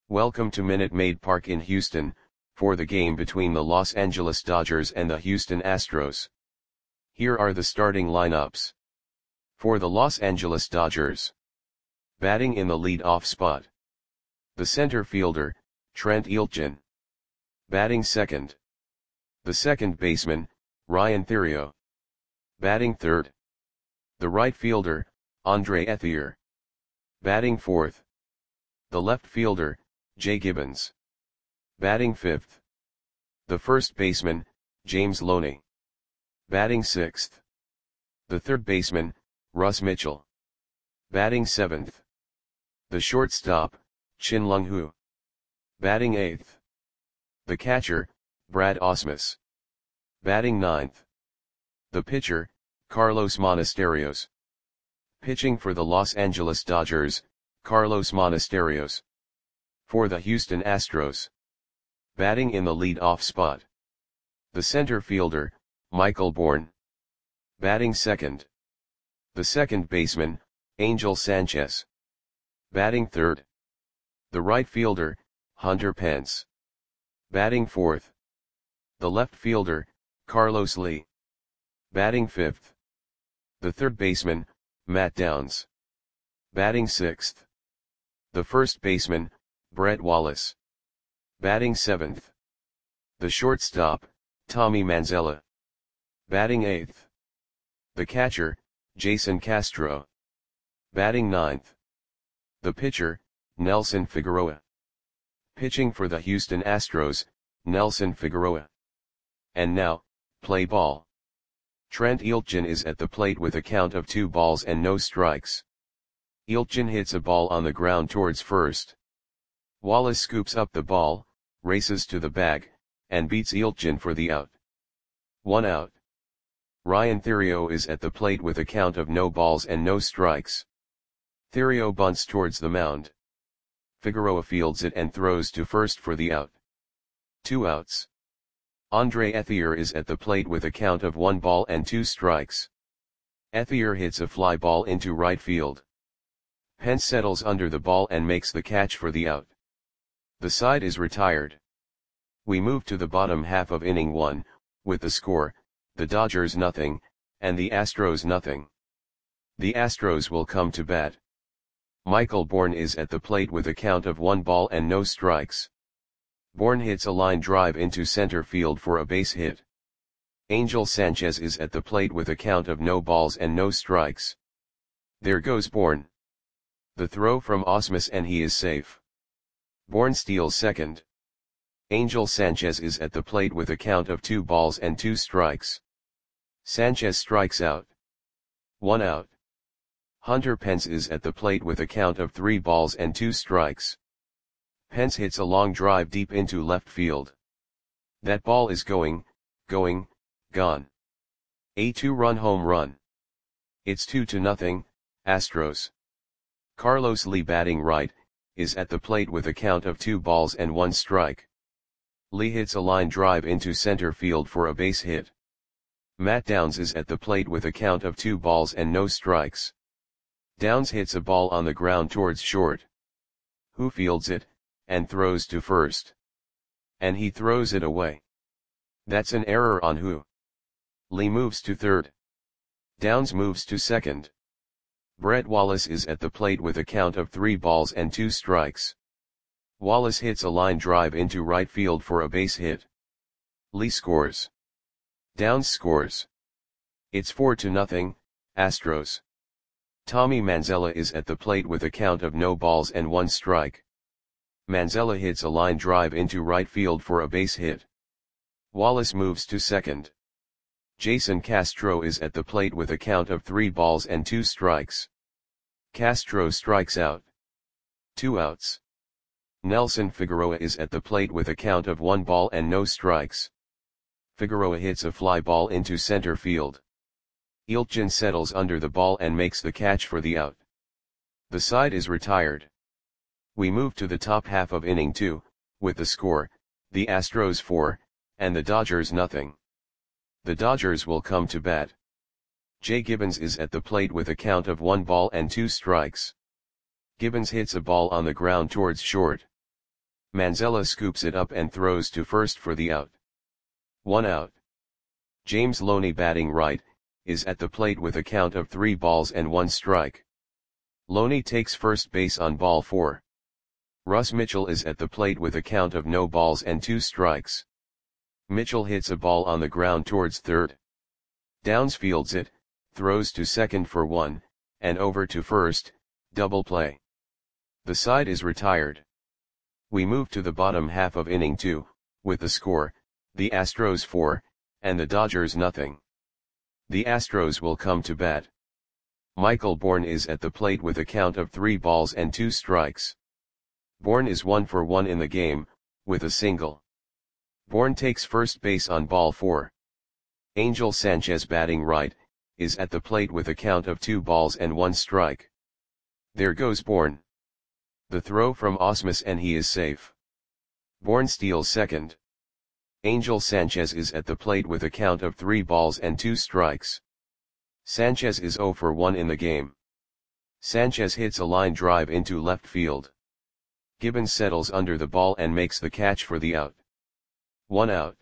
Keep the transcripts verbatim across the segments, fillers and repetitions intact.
Welcome to Minute Maid Park in Houston, for the game between the Los Angeles Dodgers and the Houston Astros. Here are the starting lineups. For the Los Angeles Dodgers. Batting in the lead-off spot. The center fielder, Trent Iltgen. Batting second. The second baseman, Ryan Theriot. Batting third. The right fielder, Andre Ethier. Batting fourth. The left fielder, Jay Gibbons. Batting fifth. The first baseman, James Loney. Batting sixth. The third baseman, Russ Mitchell. Batting seventh. The shortstop, Chin Lung Hu. Batting eighth. The catcher, Brad Ausmus. Batting ninth. The pitcher, Carlos Monasterios. Pitching for the Los Angeles Dodgers, Carlos Monasterios. For the Houston Astros. Batting in the lead-off spot. The center fielder, Michael Bourn. Batting second. The second baseman, Angel Sanchez. Batting third. The right fielder, Hunter Pence. Batting fourth. The left fielder, Carlos Lee. Batting fifth. The third baseman, Matt Downs. Batting sixth. The first baseman, Brett Wallace. Batting seventh. The shortstop, Tommy Manzella. Batting eighth. The catcher, Jason Castro. Batting ninth. The pitcher, Nelson Figueroa. Pitching for the Houston Astros, Nelson Figueroa. And now, play ball. Trent Iltgen is at the plate with a count of two balls and no strikes. Iltgen hits a ball on the ground towards first. Wallace scoops up the ball, races to the bag, and beats Iltgen for the out. One out. Ryan Theriot is at the plate with a count of no balls and no strikes. Theriot bunts towards the mound. Figueroa fields it and throws to first for the out. Two outs. Andre Ethier is at the plate with a count of one ball and two strikes. Ethier hits a fly ball into right field. Pence settles under the ball and makes the catch for the out. The side is retired. We move to the bottom half of inning one, with the score, the Dodgers nothing, and the Astros nothing. The Astros will come to bat. Michael Bourn is at the plate with a count of one ball and no strikes. Bourn hits a line drive into center field for a base hit. Angel Sanchez is at the plate with a count of no balls and no strikes. There goes Bourn. The throw from Ausmus and he is safe. Bourn steals second. Angel Sanchez is at the plate with a count of two balls and two strikes. Sanchez strikes out. One out. Hunter Pence is at the plate with a count of three balls and two strikes. Pence hits a long drive deep into left field. That ball is going, going, gone. A two-run home run. It's two to nothing, Astros. Carlos Lee batting right, is at the plate with a count of two balls and one strike. Lee hits a line drive into center field for a base hit. Matt Downs is at the plate with a count of two balls and no strikes. Downs hits a ball on the ground towards short. Who fields it, and throws to first. And he throws it away. That's an error on Who. Lee moves to third. Downs moves to second. Brett Wallace is at the plate with a count of three balls and two strikes. Wallace hits a line drive into right field for a base hit. Lee scores. Downs scores. It's four to nothing, Astros. Tommy Manzella is at the plate with a count of no balls and one strike. Manzella hits a line drive into right field for a base hit. Wallace moves to second. Jason Castro is at the plate with a count of three balls and two strikes. Castro strikes out. Two outs. Nelson Figueroa is at the plate with a count of one ball and no strikes. Figueroa hits a fly ball into center field. Iltgen settles under the ball and makes the catch for the out. The side is retired. We move to the top half of inning two, with the score, the Astros four, and the Dodgers nothing. The Dodgers will come to bat. Jay Gibbons is at the plate with a count of one ball and two strikes. Gibbons hits a ball on the ground towards short. Manzella scoops it up and throws to first for the out. One out. James Loney, batting right, is at the plate with a count of three balls and one strike. Loney takes first base on ball four. Russ Mitchell is at the plate with a count of no balls and two strikes. Mitchell hits a ball on the ground towards third. Downs fields it, throws to second for one, and over to first, double play. The side is retired. We move to the bottom half of inning two, with the score, the Astros four, and the Dodgers nothing. The Astros will come to bat. Michael Bourn is at the plate with a count of three balls and two strikes. Bourn is one for one in the game, with a single. Bourn takes first base on ball four. Angel Sanchez, batting right, is at the plate with a count of two balls and one strike. There goes Bourn. The throw from Ausmus and he is safe. Bourn steals second. Angel Sanchez is at the plate with a count of three balls and two strikes. Sanchez is zero for one in the game. Sanchez hits a line drive into left field. Gibbons settles under the ball and makes the catch for the out. One out.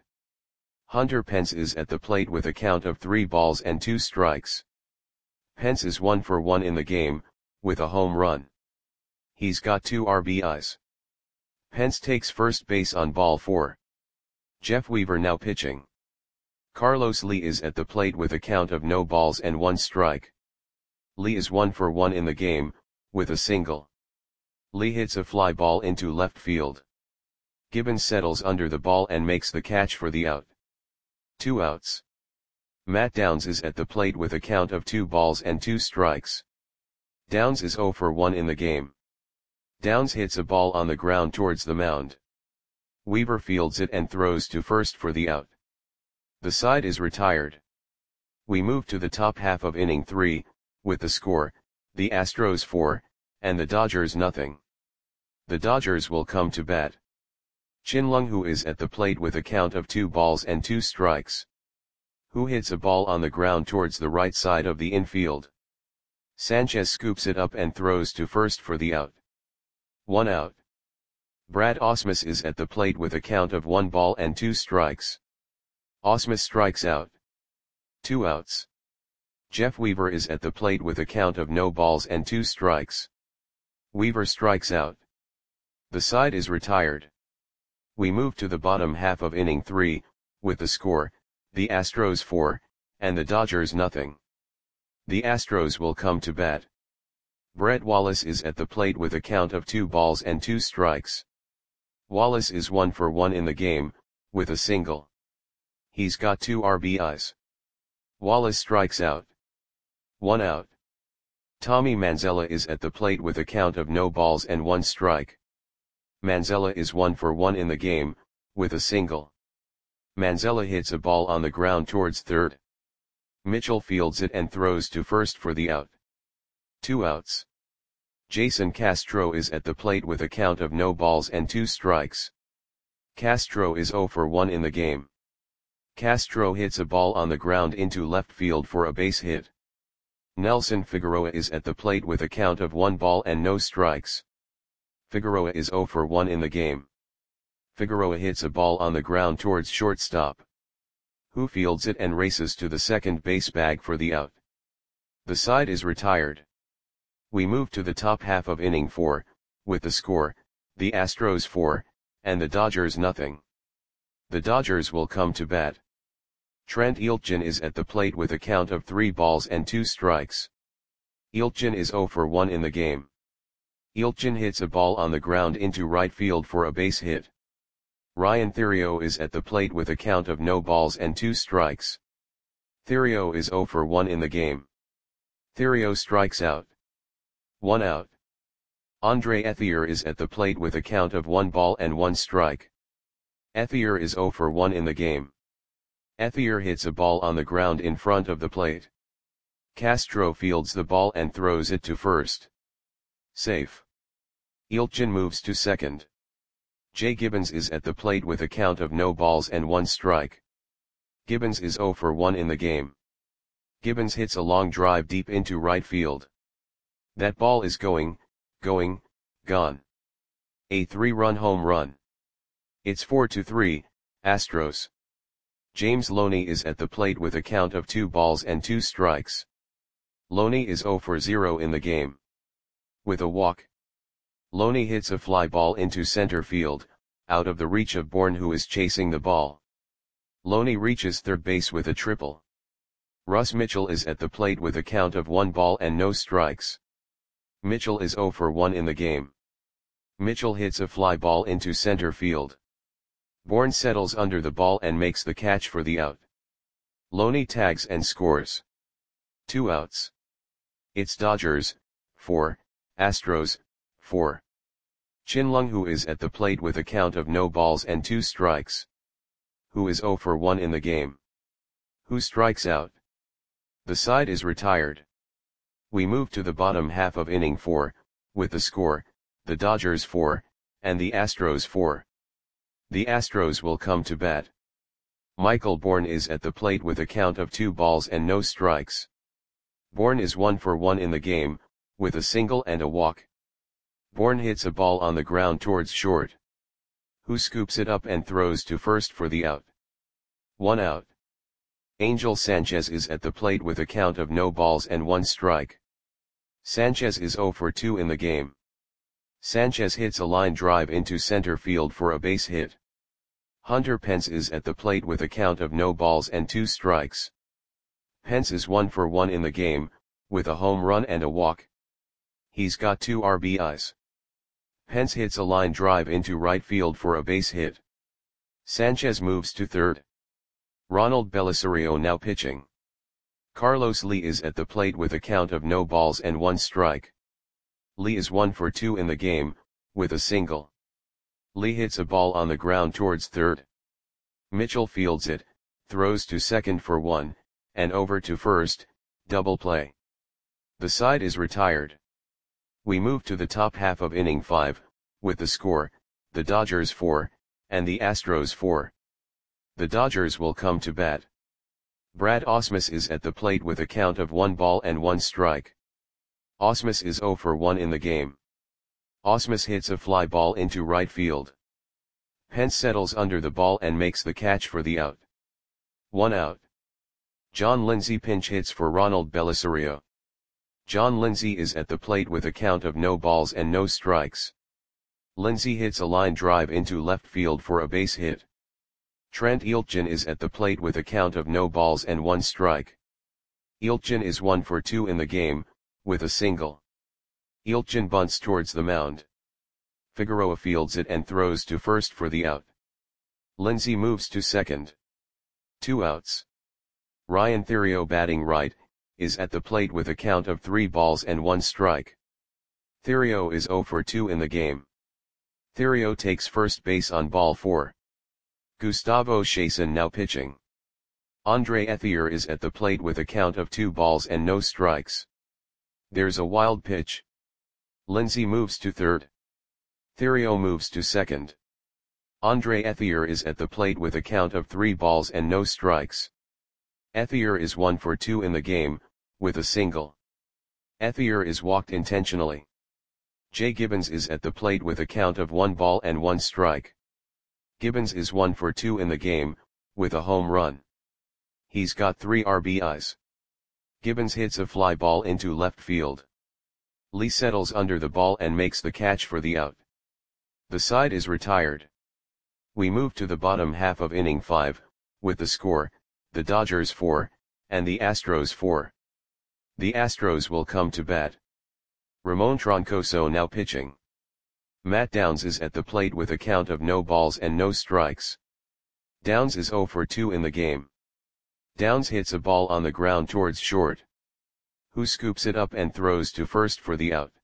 Hunter Pence is at the plate with a count of three balls and two strikes. Pence is one for one in the game, with a home run. He's got two R B Is. Pence takes first base on ball four. Jeff Weaver now pitching. Carlos Lee is at the plate with a count of no balls and one strike. Lee is one for one in the game, with a single. Lee hits a fly ball into left field. Gibbons settles under the ball and makes the catch for the out. Two outs. Matt Downs is at the plate with a count of two balls and two strikes. Downs is zero for one in the game. Downs hits a ball on the ground towards the mound. Weaver fields it and throws to first for the out. The side is retired. We move to the top half of inning three, with the score, the Astros four, and the Dodgers nothing. The Dodgers will come to bat. Chin Lung Hu is at the plate with a count of two balls and two strikes. Hu hits a ball on the ground towards the right side of the infield. Sanchez scoops it up and throws to first for the out. One out. Brad Ausmus is at the plate with a count of one ball and two strikes. Ausmus strikes out. Two outs. Jeff Weaver is at the plate with a count of no balls and two strikes. Weaver strikes out. The side is retired. We move to the bottom half of inning three, with the score, the Astros four, and the Dodgers nothing. The Astros will come to bat. Brett Wallace is at the plate with a count of two balls and two strikes. Wallace is one for one in the game, with a single. He's got two R B Is. Wallace strikes out. One out. Tommy Manzella is at the plate with a count of no balls and one strike. Manzella is one for one in the game, with a single. Manzella hits a ball on the ground towards third. Mitchell fields it and throws to first for the out. Two outs. Jason Castro is at the plate with a count of no balls and two strikes. Castro is zero for one in the game. Castro hits a ball on the ground into left field for a base hit. Nelson Figueroa is at the plate with a count of one ball and no strikes. Figueroa is zero for one in the game. Figueroa hits a ball on the ground towards shortstop. Hu fields it and races to the second base bag for the out. The side is retired. We move to the top half of inning four, with the score, the Astros four, and the Dodgers nothing. The Dodgers will come to bat. Trent Iltgen is at the plate with a count of three balls and two strikes. Iltgen is zero for one in the game. Iltgen hits a ball on the ground into right field for a base hit. Ryan Theriot is at the plate with a count of no balls and two strikes. Theriot is zero for one in the game. Theriot strikes out. One out. Andre Ethier is at the plate with a count of one ball and one strike. Ethier is zero for one in the game. Ethier hits a ball on the ground in front of the plate. Castro fields the ball and throws it to first. Safe. Iltgen moves to second. Jay Gibbons is at the plate with a count of no balls and one strike. Gibbons is zero for one in the game. Gibbons hits a long drive deep into right field. That ball is going, going, gone. A three-run home run. It's four to three, Astros. James Loney is at the plate with a count of two balls and two strikes. Loney is zero for zero in the game. With a walk, Loney hits a fly ball into center field, out of the reach of Bourne, who is chasing the ball. Loney reaches third base with a triple. Russ Mitchell is at the plate with a count of one ball and no strikes. Mitchell is zero for one in the game. Mitchell hits a fly ball into center field. Bourne settles under the ball and makes the catch for the out. Loney tags and scores. Two outs. It's Dodgers, four, Astros, four. Chin Lung, who is at the plate with a count of no balls and two strikes. Who is zero for one in the game. Who strikes out. The side is retired. We move to the bottom half of inning four, with the score, the Dodgers four, and the Astros four. The Astros will come to bat. Michael Bourne is at the plate with a count of two balls and no strikes. Bourne is one for one in the game, with a single and a walk. Bourne hits a ball on the ground towards short. Who scoops it up and throws to first for the out. One out. Angel Sanchez is at the plate with a count of no balls and one strike. Sanchez is zero for two in the game. Sanchez hits a line drive into center field for a base hit. Hunter Pence is at the plate with a count of no balls and two strikes. Pence is one for one in the game, with a home run and a walk. He's got two R B Is. Pence hits a line drive into right field for a base hit. Sanchez moves to third. Ronald Belisario now pitching. Carlos Lee is at the plate with a count of no balls and one strike. Lee is one for two in the game, with a single. Lee hits a ball on the ground towards third. Mitchell fields it, throws to second for one, and over to first, double play. The side is retired. We move to the top half of inning five, with the score, the Dodgers four, and the Astros four. The Dodgers will come to bat. Brad Ausmus is at the plate with a count of one ball and one strike. Ausmus is zero for one in the game. Ausmus hits a fly ball into right field. Pence settles under the ball and makes the catch for the out. One out. John Lindsay pinch hits for Ronald Belisario. John Lindsay is at the plate with a count of no balls and no strikes. Lindsay hits a line drive into left field for a base hit. Trent Iltgen is at the plate with a count of no balls and one strike. Iltgen is one for two in the game, with a single. Iltgen bunts towards the mound. Figueroa fields it and throws to first for the out. Lindsay moves to second. Two outs. Ryan Theriot, batting right, is at the plate with a count of three balls and one strike. Theriot is zero for two in the game. Theriot takes first base on ball four. Gustavo Chason now pitching. Andre Ethier is at the plate with a count of two balls and no strikes. There's a wild pitch. Lindsay moves to third. Theriot moves to second. Andre Ethier is at the plate with a count of three balls and no strikes. Ethier is one for two in the game, with a single. Ethier is walked intentionally. Jay Gibbons is at the plate with a count of one ball and one strike. Gibbons is one for two in the game, with a home run. He's got three R B Is. Gibbons hits a fly ball into left field. Lee settles under the ball and makes the catch for the out. The side is retired. We move to the bottom half of inning five, with the score, the Dodgers four, and the Astros four. The Astros will come to bat. Ramon Troncoso now pitching. Matt Downs is at the plate with a count of no balls and no strikes. Downs is zero for two in the game. Downs hits a ball on the ground towards short. Who scoops it up and throws to first for the out.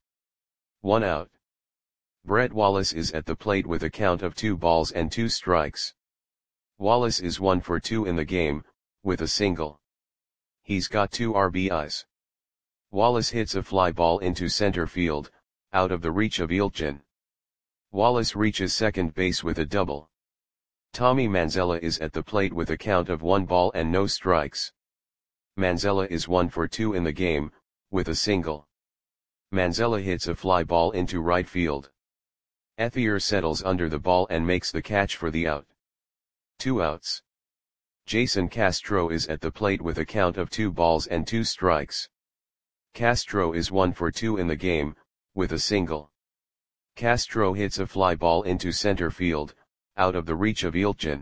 One out. Brett Wallace is at the plate with a count of two balls and two strikes. Wallace is one for two in the game, with a single. He's got two R B Is. Wallace hits a fly ball into center field, out of the reach of Iltgen. Wallace reaches second base with a double. Tommy Manzella is at the plate with a count of one ball and no strikes. Manzella is one for two in the game, with a single. Manzella hits a fly ball into right field. Ethier settles under the ball and makes the catch for the out. Two outs. Jason Castro is at the plate with a count of two balls and two strikes. Castro is one for two in the game, with a single. Castro hits a fly ball into center field, out of the reach of Iltgen.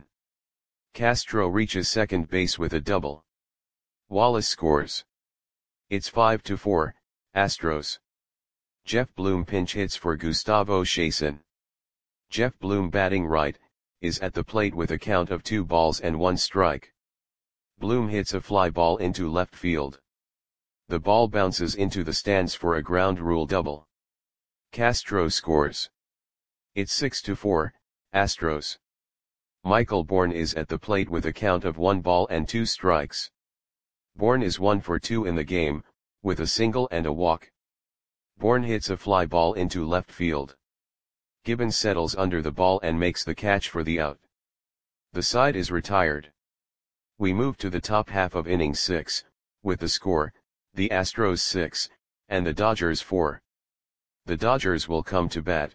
Castro reaches second base with a double. Wallace scores. It's five to four, Astros. Jeff Bloom pinch hits for Gustavo Chasen. Jeff Bloom, batting right, is at the plate with a count of two balls and one strike. Bloom hits a fly ball into left field. The ball bounces into the stands for a ground rule double. Castro scores. It's six to four, Astros. Michael Bourne is at the plate with a count of one ball and two strikes. Bourne is one for two in the game, with a single and a walk. Bourne hits a fly ball into left field. Gibbons settles under the ball and makes the catch for the out. The side is retired. We move to the top half of inning six, with the score, the Astros six, and the Dodgers four. The Dodgers will come to bat.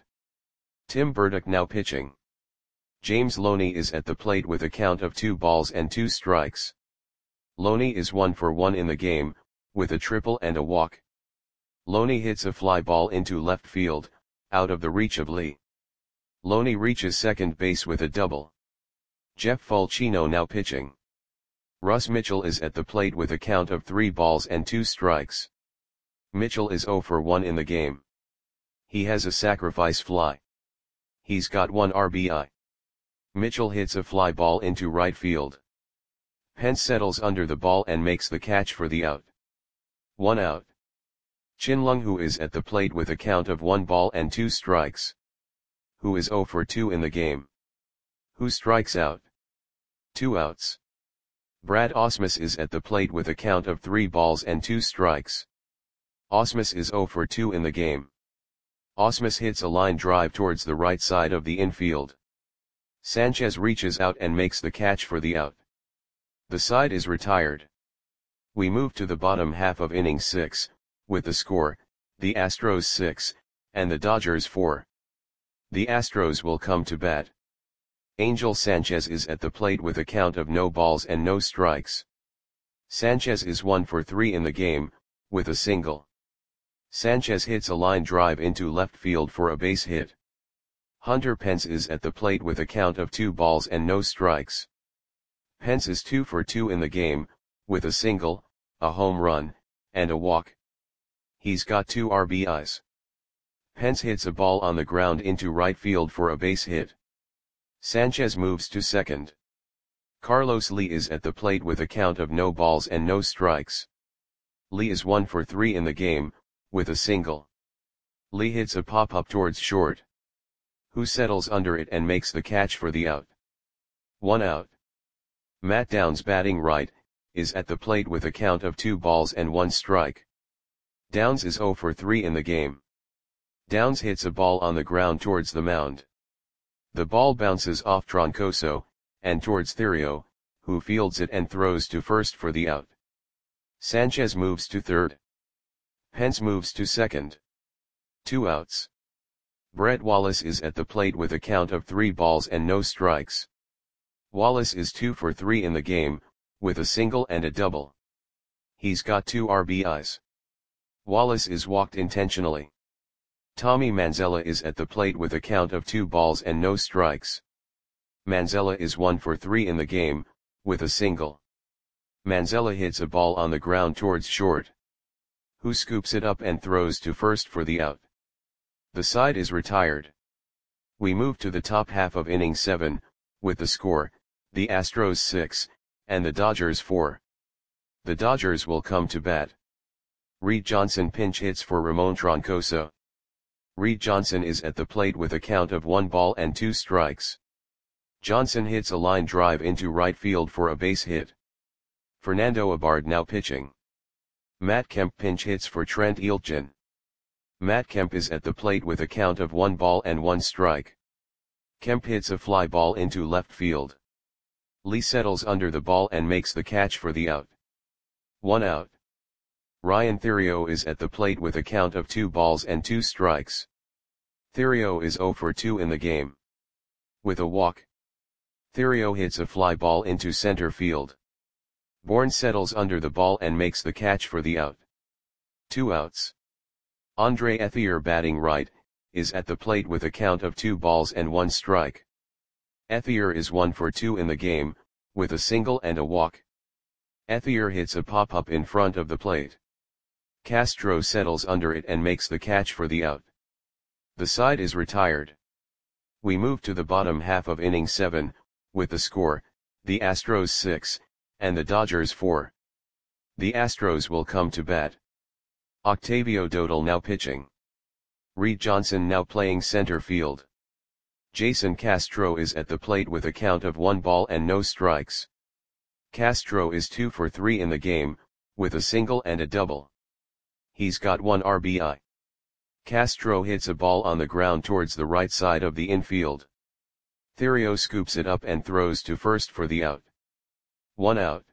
Tim Burdick now pitching. James Loney is at the plate with a count of two balls and two strikes. Loney is one for one in the game, with a triple and a walk. Loney hits a fly ball into left field, out of the reach of Lee. Loney reaches second base with a double. Jeff Fulcino now pitching. Russ Mitchell is at the plate with a count of three balls and two strikes. Mitchell is zero for one in the game. He has a sacrifice fly. He's got one R B I. Mitchell hits a fly ball into right field. Pence settles under the ball and makes the catch for the out. One out. Chin Lung, who is at the plate with a count of one ball and two strikes. Who is zero for two in the game. Who strikes out. Two outs. Brad Ausmus is at the plate with a count of three balls and two strikes. Ausmus is zero for two in the game. Ausmus hits a line drive towards the right side of the infield. Sanchez reaches out and makes the catch for the out. The side is retired. We move to the bottom half of inning six, with the score, the Astros six, and the Dodgers four. The Astros will come to bat. Angel Sanchez is at the plate with a count of no balls and no strikes. Sanchez is one for three in the game, with a single. Sanchez hits a line drive into left field for a base hit. Hunter Pence is at the plate with a count of two balls and no strikes. Pence is two for two in the game, with a single, a home run, and a walk. He's got two R B Is. Pence hits a ball on the ground into right field for a base hit. Sanchez moves to second. Carlos Lee is at the plate with a count of no balls and no strikes. Lee is one for three in the game, with a single. Lee hits a pop-up towards short. Who settles under it and makes the catch for the out. One out. Matt Downs, batting right, is at the plate with a count of two balls and one strike. Downs is zero for three in the game. Downs hits a ball on the ground towards the mound. The ball bounces off Troncoso, and towards Theriot, who fields it and throws to first for the out. Sanchez moves to third. Pence moves to second. Two outs. Brett Wallace is at the plate with a count of three balls and no strikes. Wallace is two for three in the game, with a single and a double. He's got two R B Is. Wallace is walked intentionally. Tommy Manzella is at the plate with a count of two balls and no strikes. Manzella is one for three in the game, with a single. Manzella hits a ball on the ground towards short. Who scoops it up and throws to first for the out. The side is retired. We move to the top half of inning seven, with the score, the Astros six, and the Dodgers four. The Dodgers will come to bat. Reed Johnson pinch hits for Ramon Troncoso. Reed Johnson is at the plate with a count of one ball and two strikes. Johnson hits a line drive into right field for a base hit. Fernando Abard now pitching. Matt Kemp pinch hits for Trent Iltgen. Matt Kemp is at the plate with a count of one ball and one strike. Kemp hits a fly ball into left field. Lee settles under the ball and makes the catch for the out. One out. Ryan Theriot is at the plate with a count of two balls and two strikes. Theriot is zero for two in the game. With a walk, Theriot hits a fly ball into center field. Bourne settles under the ball and makes the catch for the out. Two outs. Andre Ethier, batting right, is at the plate with a count of two balls and one strike. Ethier is one for two in the game, with a single and a walk. Ethier hits a pop-up in front of the plate. Castro settles under it and makes the catch for the out. The side is retired. We move to the bottom half of inning seven, with the score, the Astros six, and the Dodgers four. The Astros will come to bat. Octavio Dotel now pitching. Reed Johnson now playing center field. Jason Castro is at the plate with a count of one ball and no strikes. Castro is two for three in the game, with a single and a double. He's got one R B I. Castro hits a ball on the ground towards the right side of the infield. Theriot scoops it up and throws to first for the out. One out.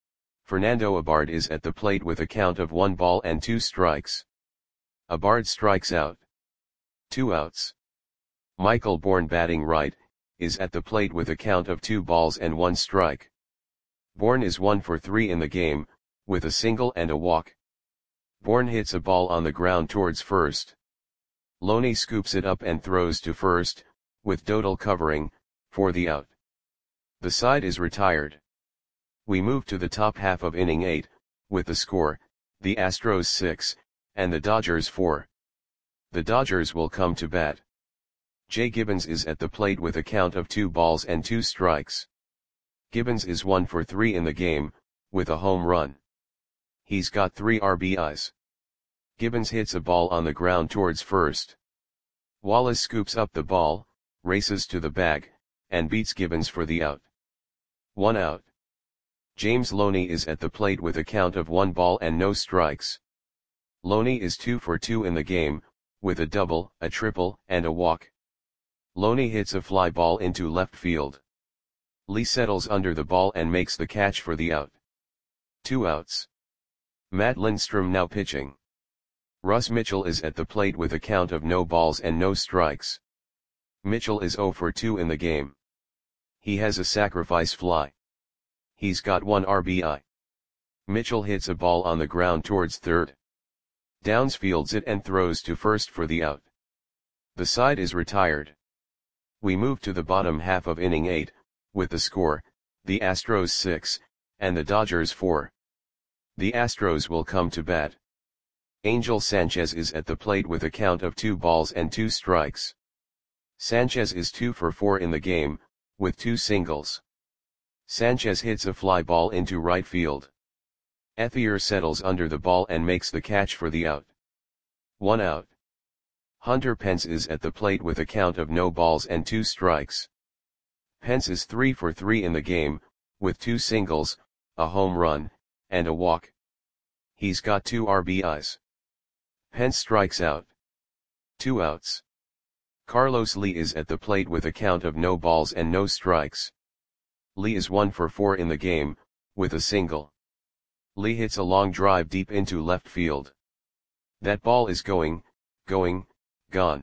Fernando Abard is at the plate with a count of one ball and two strikes. Abard strikes out. Two outs. Michael Bourne, batting right, is at the plate with a count of two balls and one strike. Bourne is one for three in the game, with a single and a walk. Bourne hits a ball on the ground towards first. Loney scoops it up and throws to first, with Dotel covering, for the out. The side is retired. We move to the top half of inning eight, with the score, the Astros six, and the Dodgers four. The Dodgers will come to bat. Jay Gibbons is at the plate with a count of two balls and two strikes. Gibbons is one for three in the game, with a home run. He's got three R B Is. Gibbons hits a ball on the ground towards first. Wallace scoops up the ball, races to the bag, and beats Gibbons for the out. One out. James Loney is at the plate with a count of one ball and no strikes. Loney is two for two in the game, with a double, a triple, and a walk. Loney hits a fly ball into left field. Lee settles under the ball and makes the catch for the out. Two outs. Matt Lindstrom now pitching. Russ Mitchell is at the plate with a count of no balls and no strikes. Mitchell is zero for two in the game. He has a sacrifice fly. He's got one R B I. Mitchell hits a ball on the ground towards third. Downs fields it and throws to first for the out. The side is retired. We move to the bottom half of inning eight, with the score, the Astros six, and the Dodgers four. The Astros will come to bat. Angel Sanchez is at the plate with a count of two balls and two strikes. Sanchez is two for four in the game, with two singles. Sanchez hits a fly ball into right field. Ethier settles under the ball and makes the catch for the out. One out. Hunter Pence is at the plate with a count of no balls and two strikes. Pence is three for three in the game, with two singles, a home run, and a walk. He's got two R B Is. Pence strikes out. Two outs. Carlos Lee is at the plate with a count of no balls and no strikes. Lee is one for four in the game, with a single. Lee hits a long drive deep into left field. That ball is going, going, gone.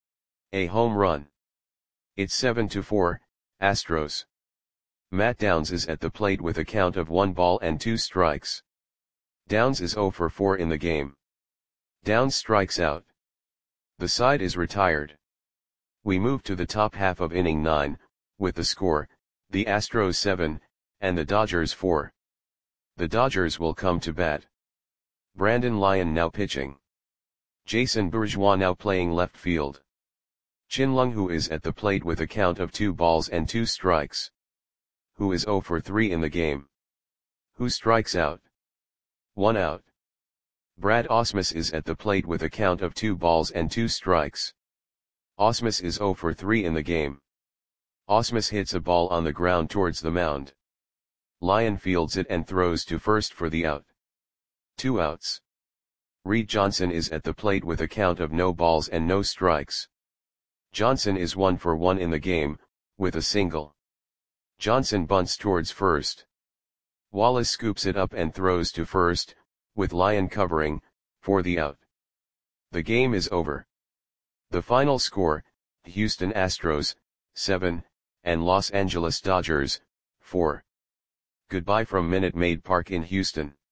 A home run. It's seven to four, Astros. Matt Downs is at the plate with a count of one ball and two strikes. Downs is zero for four in the game. Downs strikes out. The side is retired. We move to the top half of inning nine, with the score, the Astros seven, and the Dodgers four. The Dodgers will come to bat. Brandon Lyon now pitching. Jason Bourgeois now playing left field. Chin Lung, who is at the plate with a count of two balls and two strikes. Who is zero for three in the game. Who strikes out. One out. Brad Ausmus is at the plate with a count of two balls and two strikes. Ausmus is zero for three in the game. Ausmus hits a ball on the ground towards the mound. Lyon fields it and throws to first for the out. Two outs. Reed Johnson is at the plate with a count of no balls and no strikes. Johnson is one for one in the game, with a single. Johnson bunts towards first. Wallace scoops it up and throws to first, with Lyon covering, for the out. The game is over. The final score, Houston Astros, seven, and Los Angeles Dodgers, four. Goodbye from Minute Maid Park in Houston.